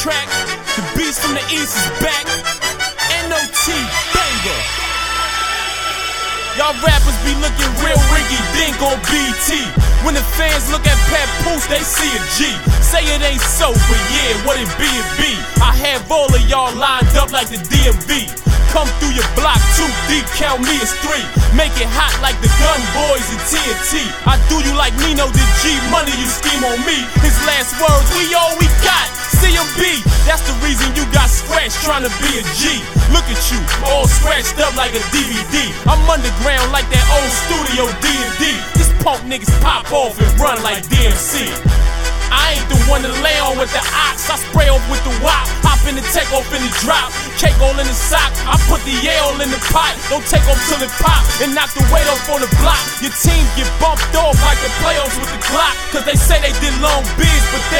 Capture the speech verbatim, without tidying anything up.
track. The beast from the east is back. N O T banger. Y'all rappers be looking real rinky dink on B T. When the fans look at Papoose, they see a G. Say it ain't so, but yeah, what it be, it be. I have all of y'all lined up like the D M V. Come through your block too deep, count me as three. Make it hot like the Gun Boys and T N T. I do you like Nino did G Money, you scheme on me. His last words, we all we got, C M B. That's the reason you got scratched trying to be a G. Look at you, all scratched up like a D V D. I'm underground like that old studio D and D. These punk niggas pop off and run like D M C. I ain't the one to lay on with the ox. I spray off with the wop, hop in the take off in the drop. Cake all in the sock, I put the Yale in the pot. Don't take off till it pop and knock the weight off on the block. Your team get bumped off like the playoffs with the clock. Cause they say they did long bids, but they